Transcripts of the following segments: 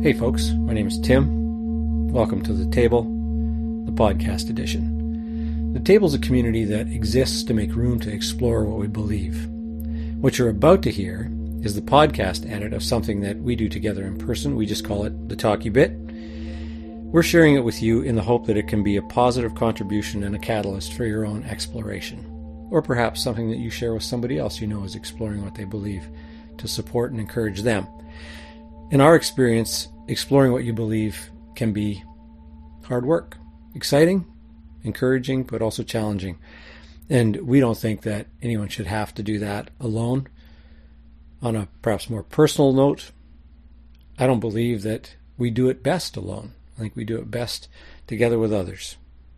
Hey folks, my name is Tim. Welcome to The Table, the podcast edition. The Table is a community that exists to make room to explore what we believe. What you're about to hear is the podcast edit of something that we do together in person. We just call it The Talkie Bit. We're sharing it with you in the hope that it can be a positive contribution and a catalyst for your own exploration. Or perhaps something that you share with somebody else you know is exploring what they believe to support and encourage them. In our experience, exploring what you believe can be hard work, exciting, encouraging, but also challenging. And we don't think that anyone should have to do that alone. On a perhaps more personal note, I don't believe that we do it best alone. I think we do it best together with others.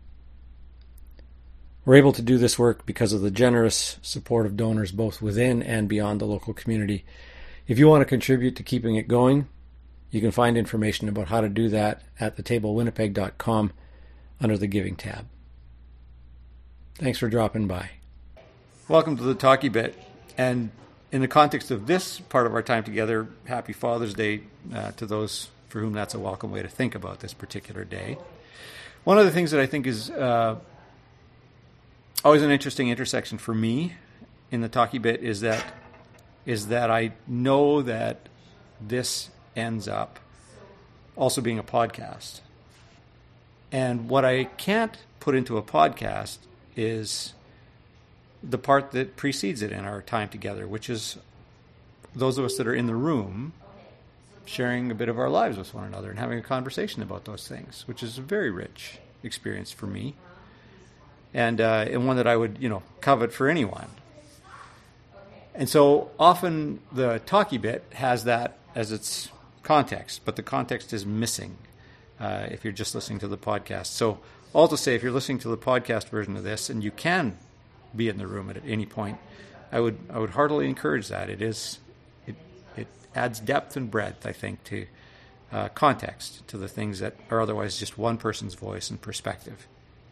We're able to do this work because of the generous support of donors both within and beyond the local community. If you want to contribute to keeping it going, you can find information about how to do that at thetablewinnipeg.com under the Giving tab. Thanks for dropping by. Welcome to the Talkie Bit. And in the context of this part of our time together, happy Father's Day to those for whom that's a welcome way to think about this particular day. One of the things that I think is always an interesting intersection for me in the Talkie Bit is that I know that this ends up also being a podcast. And what I can't put into a podcast is the part that precedes it in our time together, which is those of us that are in the room sharing a bit of our lives with one another and having a conversation about those things, which is a very rich experience for me and one that I would, covet for anyone. And so often the Talkie Bit has that as its context, but the context is missing if you're just listening to the podcast. So all to say, if you're listening to the podcast version of this and you can be in the room at any point, I would heartily encourage that. It adds depth and breadth, I think, to context to the things that are otherwise just one person's voice and perspective.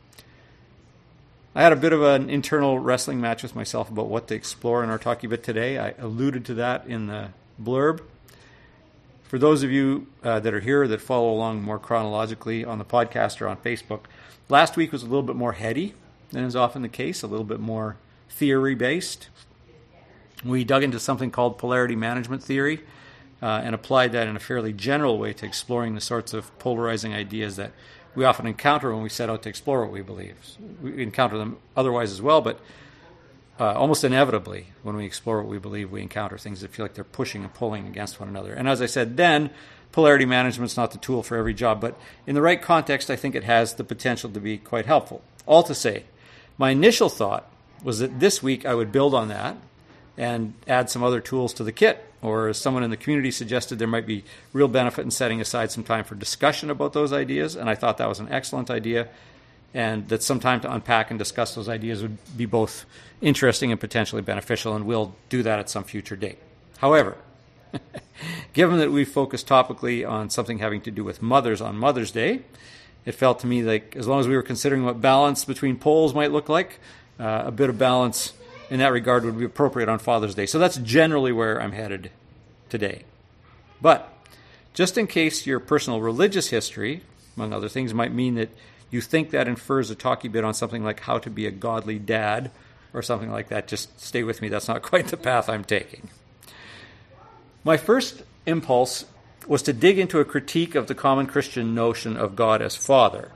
I had a bit of an internal wrestling match with myself about what to explore in our Talkie Bit today. I alluded to that in the blurb. For those of you that are here that follow along more chronologically on the podcast or on Facebook, last week was a little bit more heady than is often the case, a little bit more theory-based. We dug into something called polarity management theory and applied that in a fairly general way to exploring the sorts of polarizing ideas that we often encounter when we set out to explore what we believe. We encounter them otherwise as well, but almost inevitably, when we explore what we believe, we encounter things that feel like they're pushing and pulling against one another. And as I said then, polarity management's not the tool for every job, but in the right context, I think it has the potential to be quite helpful. All to say, my initial thought was that this week I would build on that and add some other tools to the kit, or as someone in the community suggested, there might be real benefit in setting aside some time for discussion about those ideas, and I thought that was an excellent idea, and that some time to unpack and discuss those ideas would be both interesting and potentially beneficial, and we'll do that at some future date. However, given that we focused topically on something having to do with mothers on Mother's Day, it felt to me like as long as we were considering what balance between poles might look like, a bit of balance in that regard would be appropriate on Father's Day. So that's generally where I'm headed today. But just in case your personal religious history, among other things, might mean that you think that infers a Talkie Bit on something like how to be a godly dad or something like that, just stay with me. That's not quite the path I'm taking. My first impulse was to dig into a critique of the common Christian notion of God as Father.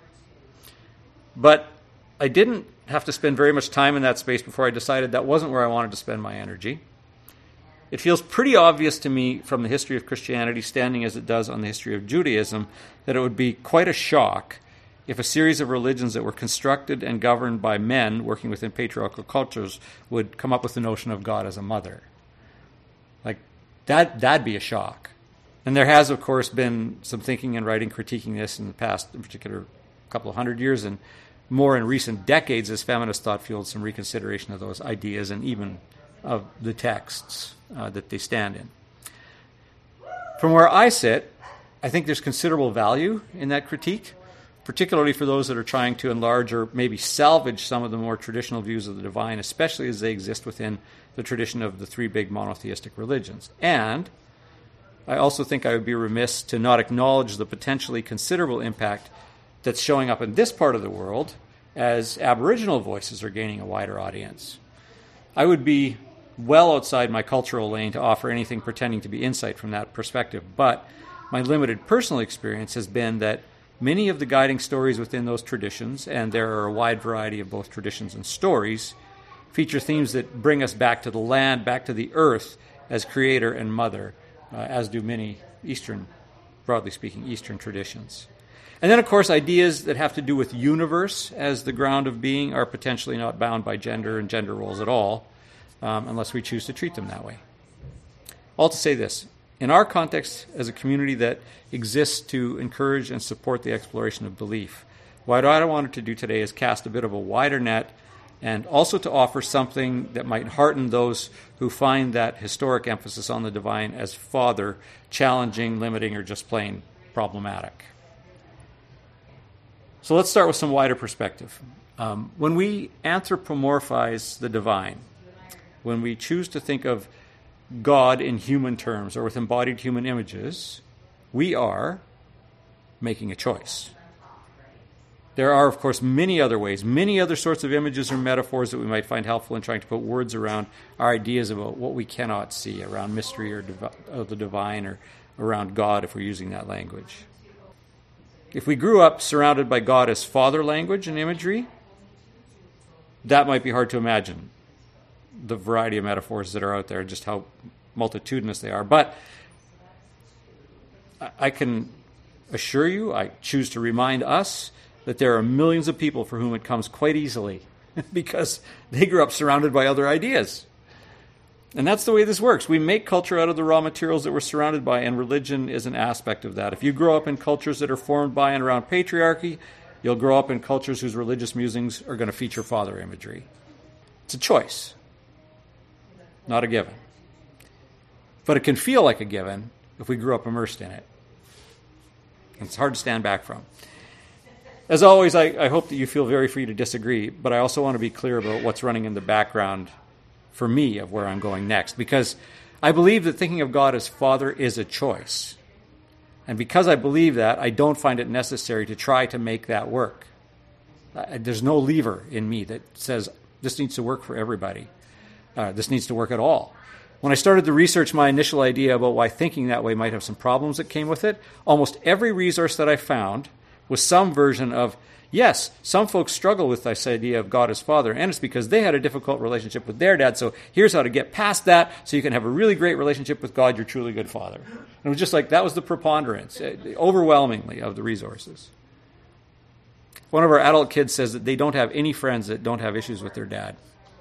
But I didn't have to spend very much time in that space before I decided that wasn't where I wanted to spend my energy. It feels pretty obvious to me from the history of Christianity, standing as it does on the history of Judaism, that it would be quite a shock if a series of religions that were constructed and governed by men working within patriarchal cultures would come up with the notion of God as a mother. Like, that'd be a shock. And there has, of course, been some thinking and writing critiquing this in the past, in particular, couple of hundred years, and more in recent decades as feminist thought fueled some reconsideration of those ideas and even of the texts that they stand in. From where I sit, I think there's considerable value in that critique, particularly for those that are trying to enlarge or maybe salvage some of the more traditional views of the divine, especially as they exist within the tradition of the three big monotheistic religions. And I also think I would be remiss to not acknowledge the potentially considerable impact that's showing up in this part of the world as Aboriginal voices are gaining a wider audience. I would be well outside my cultural lane to offer anything pretending to be insight from that perspective, but my limited personal experience has been that many of the guiding stories within those traditions, and there are a wide variety of both traditions and stories, feature themes that bring us back to the land, back to the earth as creator and mother, as do many Eastern, broadly speaking, Eastern traditions. And then, of course, ideas that have to do with universe as the ground of being are potentially not bound by gender and gender roles at all, unless we choose to treat them that way. All to say this, in our context as a community that exists to encourage and support the exploration of belief, what I wanted to do today is cast a bit of a wider net and also to offer something that might hearten those who find that historic emphasis on the divine as Father challenging, limiting, or just plain problematic. So let's start with some wider perspective. When we anthropomorphize the divine, when we choose to think of God in human terms or with embodied human images, we are making a choice. There are, of course, many other ways, many other sorts of images or metaphors that we might find helpful in trying to put words around our ideas about what we cannot see, around mystery or of the divine, or around God if we're using that language. If we grew up surrounded by God as Father language and imagery, that might be hard to imagine, the variety of metaphors that are out there, just how multitudinous they are. But I can assure you, I choose to remind us, that there are millions of people for whom it comes quite easily because they grew up surrounded by other ideas. And that's the way this works. We make culture out of the raw materials that we're surrounded by, and religion is an aspect of that. If you grow up in cultures that are formed by and around patriarchy, you'll grow up in cultures whose religious musings are going to feature father imagery. It's a choice, not a given. But it can feel like a given if we grew up immersed in it. And it's hard to stand back from. As always, I hope that you feel very free to disagree, but I also want to be clear about what's running in the background for me of where I'm going next, because I believe that thinking of God as Father is a choice. And because I believe that, I don't find it necessary to try to make that work. There's no lever in me that says this needs to work for everybody. This needs to work at all. When I started to research my initial idea about why thinking that way might have some problems that came with it, almost every resource that I found was some version of, yes, some folks struggle with this idea of God as Father, and it's because they had a difficult relationship with their dad, so here's how to get past that so you can have a really great relationship with God, you're truly good father. And it was just like, that was the preponderance, overwhelmingly, of the resources. One of our adult kids says that they don't have any friends that don't have issues with their dad.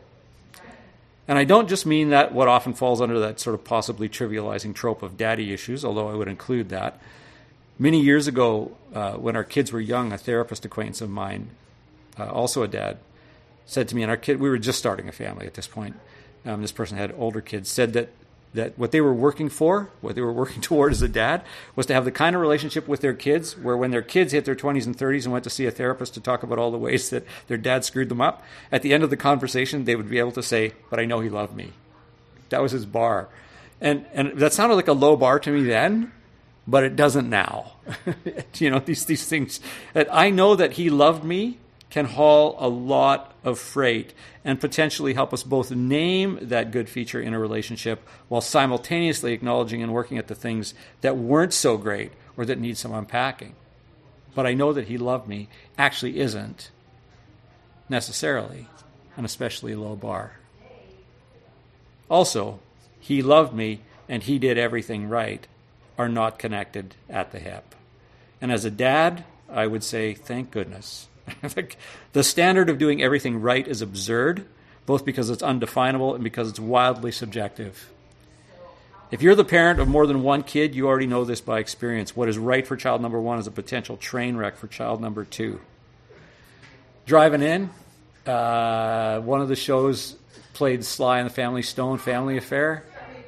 And I don't just mean that what often falls under that sort of possibly trivializing trope of daddy issues, although I would include that. Many years ago, when our kids were young, a therapist acquaintance of mine, also a dad, said to me, and our kid, we were just starting a family at this point, this person had older kids, said that what they were working for, what they were working toward as a dad, was to have the kind of relationship with their kids where when their kids hit their 20s and 30s and went to see a therapist to talk about all the ways that their dad screwed them up, at the end of the conversation, they would be able to say, but I know he loved me. That was his bar. And that sounded like a low bar to me then, but it doesn't now. These things that I know that he loved me can haul a lot of freight and potentially help us both name that good feature in a relationship while simultaneously acknowledging and working at the things that weren't so great or that need some unpacking. But I know that he loved me actually isn't necessarily an especially low bar. Also, he loved me and he did everything right are not connected at the hip. And as a dad, I would say, thank goodness. The standard of doing everything right is absurd, both because it's undefinable and because it's wildly subjective. If you're the parent of more than one kid, you already know this by experience. What is right for child number one is a potential train wreck for child number two. Driving in, one of the shows played Sly and the Family Stone, Family Affair.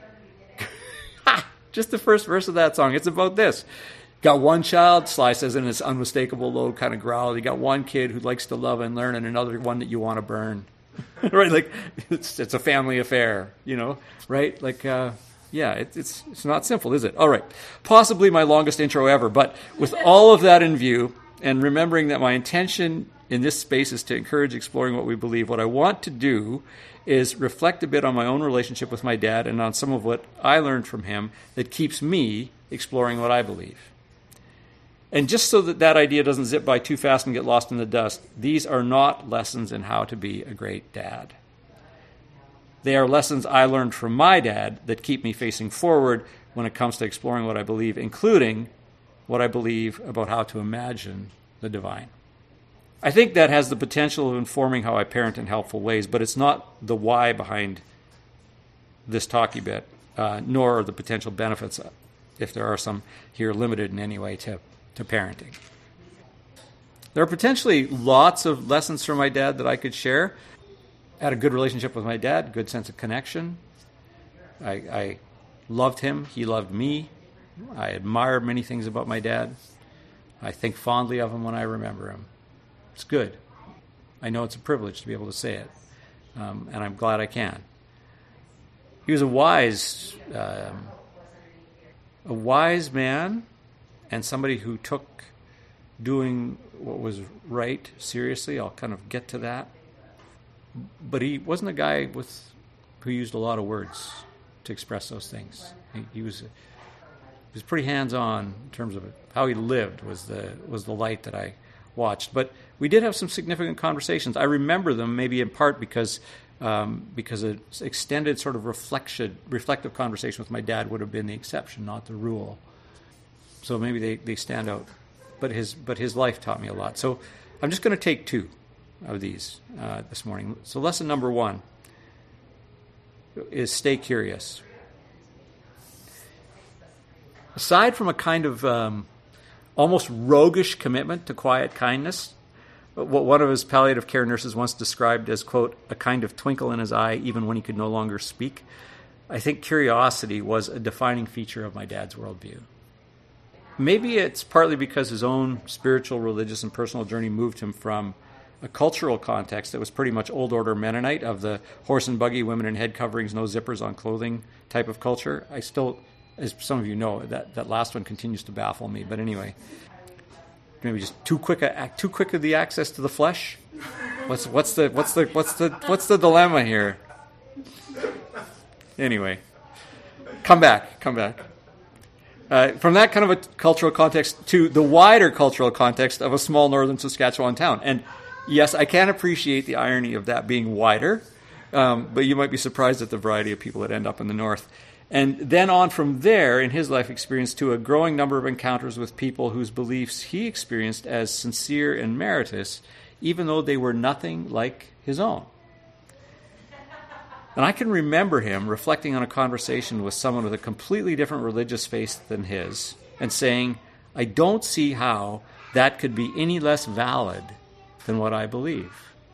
Just the first verse of that song. It's about this. Got one child, Sly says in his unmistakable low kind of growl, you got one kid who likes to love and learn and another one that you want to burn. Right? Like, it's a family affair, right? Like, Yeah, it's not simple, is it? All right. Possibly my longest intro ever, but with all of that in view, and remembering that my intention in this space is to encourage exploring what we believe, what I want to do is reflect a bit on my own relationship with my dad and on some of what I learned from him that keeps me exploring what I believe. And just so that that idea doesn't zip by too fast and get lost in the dust, these are not lessons in how to be a great dad. They are lessons I learned from my dad that keep me facing forward when it comes to exploring what I believe, including what I believe about how to imagine the divine. I think that has the potential of informing how I parent in helpful ways, but it's not the why behind this talkie bit, nor are the potential benefits, if there are some here, limited in any way to parenting. There are potentially lots of lessons from my dad that I could share. I had a good relationship with my dad, good sense of connection. I loved him. He loved me. I admire many things about my dad. I think fondly of him when I remember him. It's good. I know it's a privilege to be able to say it, and I'm glad I can. He was a wise man, and somebody who took doing what was right seriously. I'll kind of get to that. But he wasn't a guy who used a lot of words to express those things. He was pretty hands-on in terms of how he lived was the light that I watched. But we did have some significant conversations. I remember them maybe in part because an extended sort of reflective conversation with my dad would have been the exception, not the rule. So maybe they stand out. But his life taught me a lot. So I'm just going to take two of these this morning. So lesson number 1 is stay curious. Aside from a kind of almost roguish commitment to quiet kindness, what one of his palliative care nurses once described as, quote, a kind of twinkle in his eye even when he could no longer speak, I think curiosity was a defining feature of my dad's worldview. Maybe it's partly because his own spiritual, religious, and personal journey moved him from a cultural context that was pretty much old order Mennonite of the horse and buggy, women in head coverings, no zippers on clothing type of culture. I still, as some of you know, that last one continues to baffle me. But anyway, maybe just too quick of the access to the flesh. What's the dilemma here? Anyway, come back. From that kind of a cultural context to the wider cultural context of a small northern Saskatchewan town. And yes, I can appreciate the irony of that being wider, but you might be surprised at the variety of people that end up in the north. And then on from there, in his life experience, to a growing number of encounters with people whose beliefs he experienced as sincere and meritorious, even though they were nothing like his own. And I can remember him reflecting on a conversation with someone with a completely different religious faith than his and saying, I don't see how that could be any less valid than what I believe.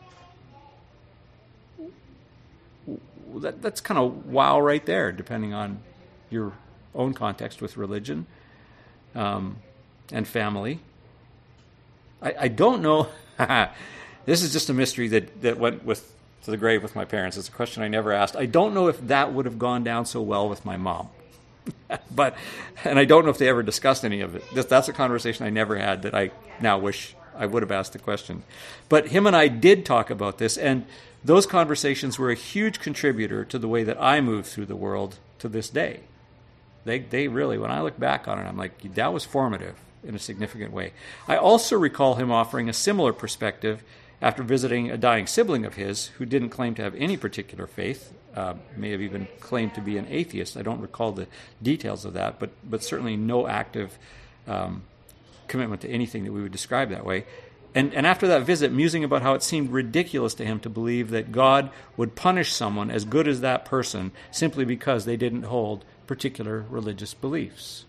That's kind of wow right there, depending on your own context with religion and family. I don't know. This is just a mystery that went to the grave with my parents. It's a question I never asked. I don't know if that would have gone down so well with my mom. And I don't know if they ever discussed any of it. That's a conversation I never had that I now wish I would have asked the question. But him and I did talk about this, and those conversations were a huge contributor to the way that I move through the world to this day. They really, when I look back on it, I'm like, that was formative in a significant way. I also recall him offering a similar perspective after visiting a dying sibling of his who didn't claim to have any particular faith, may have even claimed to be an atheist. I don't recall the details of that, but certainly no active commitment to anything that we would describe that way. And after that visit, musing about how it seemed ridiculous to him to believe that God would punish someone as good as that person simply because they didn't hold particular religious beliefs.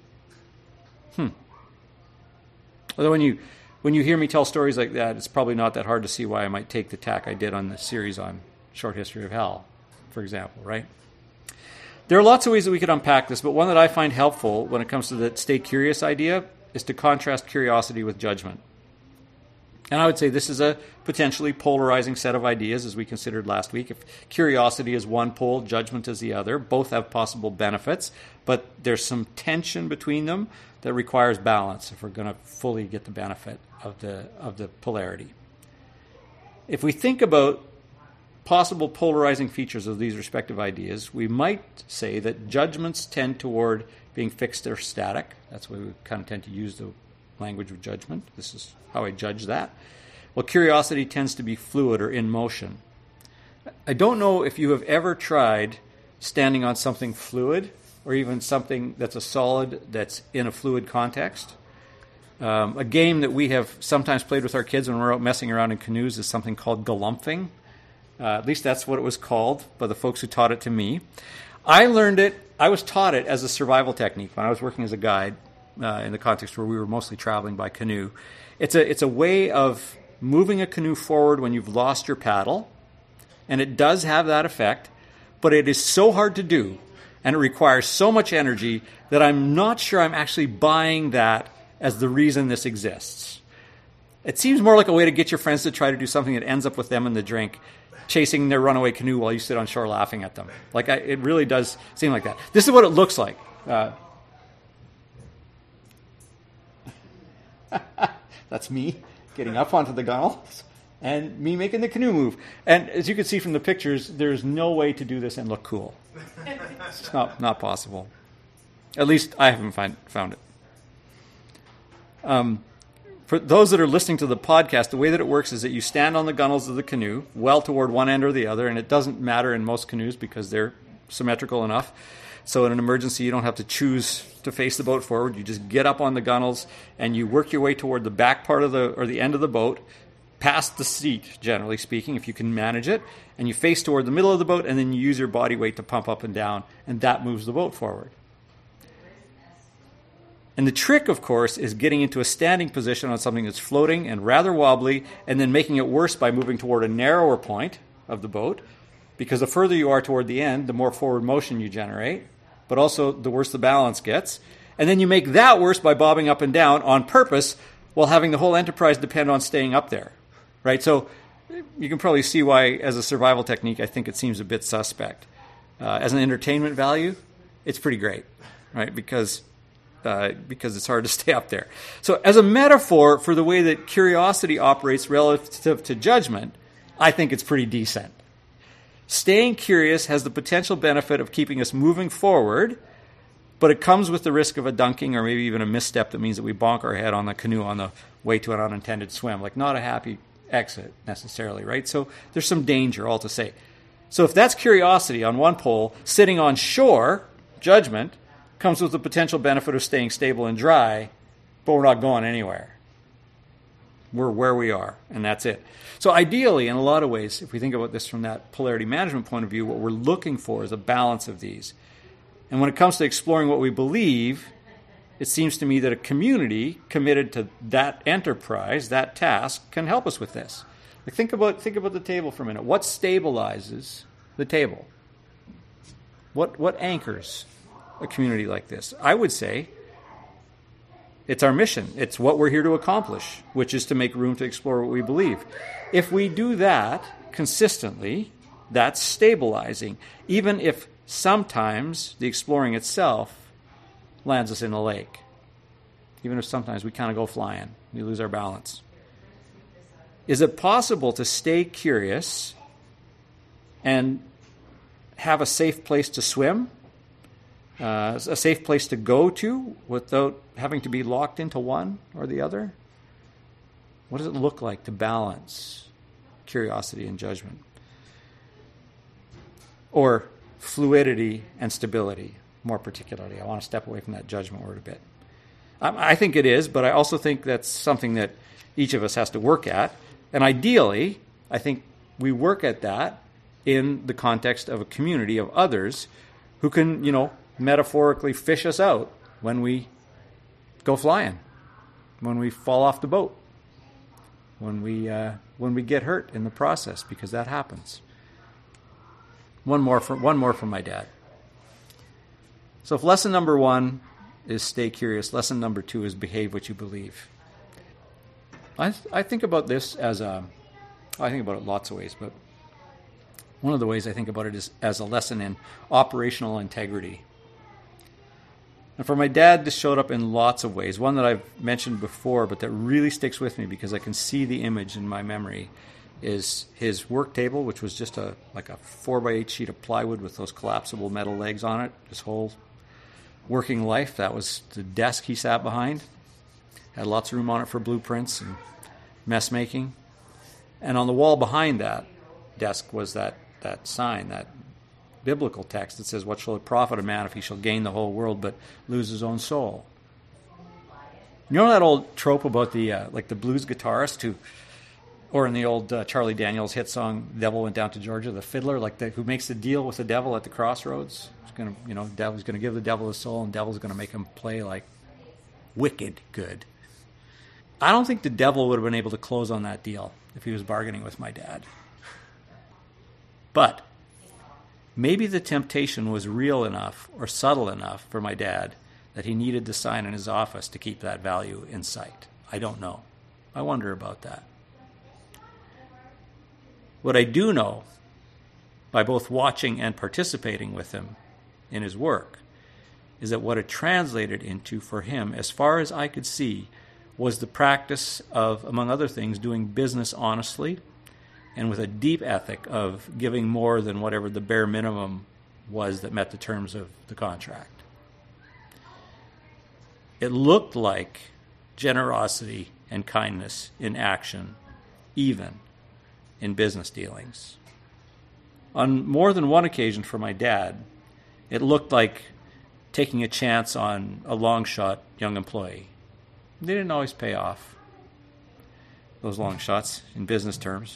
Although when you hear me tell stories like that, it's probably not that hard to see why I might take the tack I did on the series on Short History of Hell, for example, right? There are lots of ways that we could unpack this, but one that I find helpful when it comes to the stay curious idea is to contrast curiosity with judgment. And I would say this is a potentially polarizing set of ideas, as we considered last week. If curiosity is one pole, judgment is the other. Both have possible benefits, but there's some tension between them that requires balance if we're going to fully get the benefit of the polarity. If we think about possible polarizing features of these respective ideas, we might say that judgments tend toward being fixed or static. That's why we kind of tend to use the language of judgment. This is how I judge that. Well, curiosity tends to be fluid or in motion. I don't know if you have ever tried standing on something fluid or even something that's a solid that's in a fluid context. A game that we have sometimes played with our kids when we're out messing around in canoes is something called galumphing. At least that's what it was called by the folks who taught it to me. I was taught it as a survival technique when I was working as a guide in the context where we were mostly traveling by canoe. It's a way of moving a canoe forward when you've lost your paddle, and it does have that effect, but it is so hard to do, and it requires so much energy that I'm not sure I'm actually buying that as the reason this exists. It seems more like a way to get your friends to try to do something that ends up with them in the drink, chasing their runaway canoe while you sit on shore laughing at them. It really does seem like that. This is what it looks like. That's me getting up onto the gunnels and me making the canoe move. And as you can see from the pictures, there's no way to do this and look cool. It's not possible. At least I haven't found it. For those that are listening to the podcast, the way that it works is that you stand on the gunnels of the canoe, well toward one end or the other, and it doesn't matter in most canoes because they're symmetrical enough. So in an emergency, you don't have to choose to face the boat forward. You just get up on the gunnels and you work your way toward the back part of the end of the boat, past the seat, generally speaking, if you can manage it, and you face toward the middle of the boat, and then you use your body weight to pump up and down, and that moves the boat forward. And the trick, of course, is getting into a standing position on something that's floating and rather wobbly, and then making it worse by moving toward a narrower point of the boat, because the further you are toward the end, the more forward motion you generate, but also the worse the balance gets. And then you make that worse by bobbing up and down on purpose while having the whole enterprise depend on staying up there, right? So you can probably see why, as a survival technique, I think it seems a bit suspect. As an entertainment value, it's pretty great, right? Because it's hard to stay up there. So as a metaphor for the way that curiosity operates relative to judgment, I think it's pretty decent. Staying curious has the potential benefit of keeping us moving forward, but it comes with the risk of a dunking or maybe even a misstep that means that we bonk our head on the canoe on the way to an unintended swim. Not a happy exit necessarily, right? So there's some danger, all to say. So if that's curiosity on one pole, sitting on shore, judgment, comes with the potential benefit of staying stable and dry, but we're not going anywhere. We're where we are, and that's it. So ideally, in a lot of ways, if we think about this from that polarity management point of view, what we're looking for is a balance of these. And when it comes to exploring what we believe, it seems to me that a community committed to that enterprise, that task, can help us with this. Think about the table for a minute. What stabilizes the table? What anchors a community like this? I would say it's our mission. It's what we're here to accomplish, which is to make room to explore what we believe. If we do that consistently, that's stabilizing, even if sometimes the exploring itself lands us in a lake. Even if sometimes we kind of go flying, we lose our balance. Is it possible to stay curious and have a safe place to swim? A safe place to go to without having to be locked into one or the other? What does it look like to balance curiosity and judgment? Or fluidity and stability, more particularly. I want to step away from that judgment word a bit. I think it is, but I also think that's something that each of us has to work at. And ideally, I think we work at that in the context of a community of others who can, metaphorically fish us out when we go flying, when we fall off the boat, when we get hurt in the process, because that happens. One more from my dad. So if lesson number 1 is stay curious, lesson number 2 is behave what you believe. I think about this I think about it lots of ways, but one of the ways I think about it is as a lesson in operational integrity. And for my dad, this showed up in lots of ways. One that I've mentioned before, but that really sticks with me because I can see the image in my memory, is his work table, which was just like a 4x8 sheet of plywood with those collapsible metal legs on it. His whole working life, that was the desk he sat behind. Had lots of room on it for blueprints and mess making. And on the wall behind that desk was that sign, that biblical text that says, "What shall it profit a man if he shall gain the whole world but lose his own soul?" You know that old trope about the blues guitarist who, or in the old Charlie Daniels hit song, "Devil Went Down to Georgia," the fiddler, who makes the deal with the devil at the crossroads. Devil's going to give the devil his soul, and devil's going to make him play like wicked good. I don't think the devil would have been able to close on that deal if he was bargaining with my dad. But maybe the temptation was real enough or subtle enough for my dad that he needed the sign in his office to keep that value in sight. I don't know. I wonder about that. What I do know, by both watching and participating with him in his work, is that what it translated into for him, as far as I could see, was the practice of, among other things, doing business honestly and with a deep ethic of giving more than whatever the bare minimum was that met the terms of the contract. It looked like generosity and kindness in action, even in business dealings. On more than one occasion for my dad, it looked like taking a chance on a long-shot young employee. They didn't always pay off, those long shots in business terms.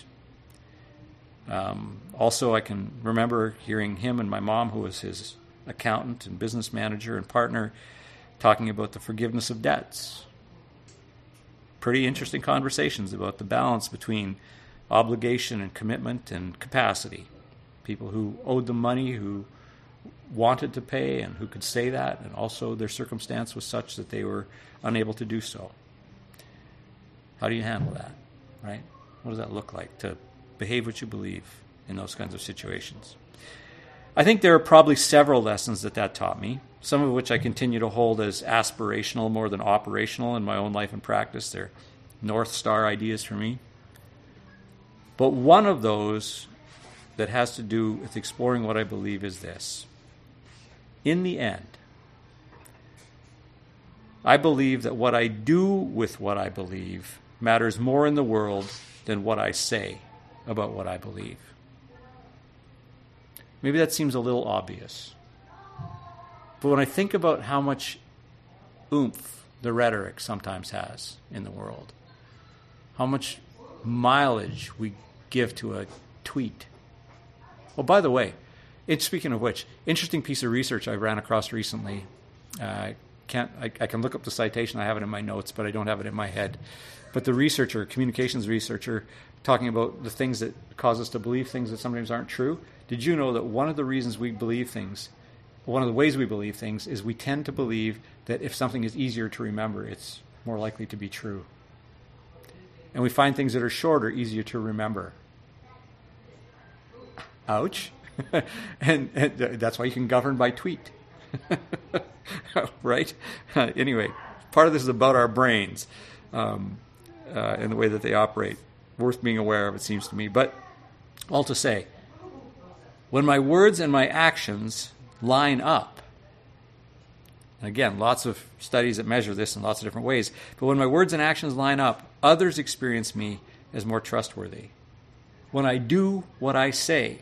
Also, I can remember hearing him and my mom, who was his accountant and business manager and partner, talking about the forgiveness of debts. Pretty interesting conversations about the balance between obligation and commitment and capacity. People who owed them money, who wanted to pay and who could say that, and also their circumstance was such that they were unable to do so. How do you handle that, right? What does that look like to behave what you believe in those kinds of situations? I think there are probably several lessons that taught me, some of which I continue to hold as aspirational more than operational in my own life and practice. They're North Star ideas for me. But one of those that has to do with exploring what I believe is this. In the end, I believe that what I do with what I believe matters more in the world than what I say about what I believe. Maybe that seems a little obvious. But when I think about how much oomph the rhetoric sometimes has in the world, how much mileage we give to a tweet. Oh, by the way, speaking of which, interesting piece of research I ran across recently. I can look up the citation. I have it in my notes, but I don't have it in my head. But the researcher, communications researcher, talking about the things that cause us to believe things that sometimes aren't true. Did you know that one of the reasons we believe things, one of the ways we believe things, is we tend to believe that if something is easier to remember, it's more likely to be true. And we find things that are shorter easier to remember. Ouch. and that's why you can govern by tweet. Right? Anyway, part of this is about our brains and the way that they operate. Worth being aware of, it seems to me. But all to say, when my words and my actions line up, and again, lots of studies that measure this in lots of different ways, but when my words and actions line up, others experience me as more trustworthy. When I do what I say,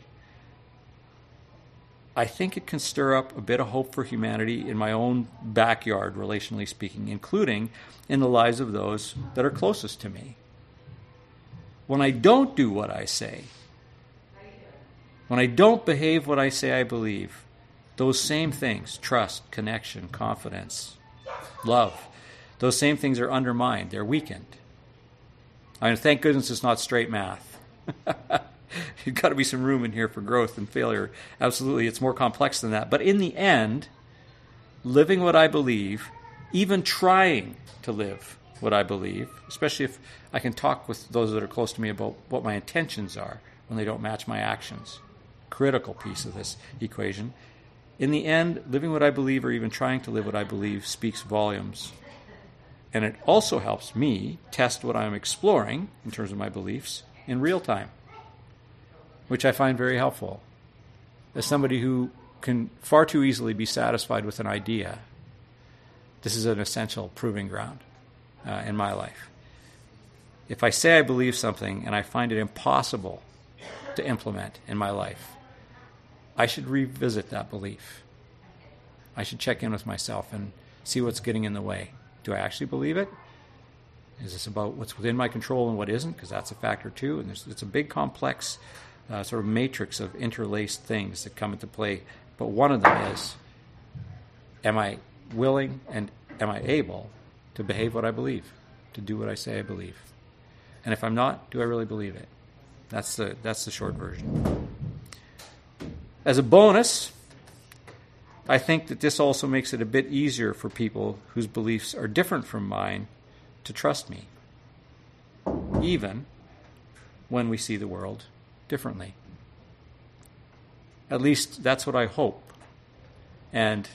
I think it can stir up a bit of hope for humanity in my own backyard, relationally speaking, including in the lives of those that are closest to me. When I don't do what I say, when I don't behave what I say I believe, those same things, trust, connection, confidence, love, those same things are undermined, they're weakened. I mean, thank goodness it's not straight math. There's got to be some room in here for growth and failure. Absolutely, it's more complex than that. But in the end, living what I believe, even trying to live what I believe, especially if I can talk with those that are close to me about what my intentions are when they don't match my actions. Critical piece of this equation. In the end, living what I believe or even trying to live what I believe speaks volumes. And it also helps me test what I'm exploring in terms of my beliefs in real time, which I find very helpful. As somebody who can far too easily be satisfied with an idea, this is an essential proving ground in my life. If I say I believe something and I find it impossible to implement in my life, I should revisit that belief. I should check in with myself and see what's getting in the way. Do I actually believe it? Is this about what's within my control and what isn't? Because that's a factor too. And it's a big, complex sort of matrix of interlaced things that come into play. But one of them is, am I willing and am I able to behave what I believe, to do what I say I believe? And if I'm not, do I really believe it? That's the short version. As a bonus, I think that this also makes it a bit easier for people whose beliefs are different from mine to trust me, even when we see the world differently. At least that's what I hope. And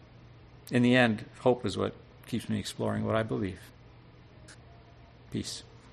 in the end, hope is what keeps me exploring what I believe. Peace.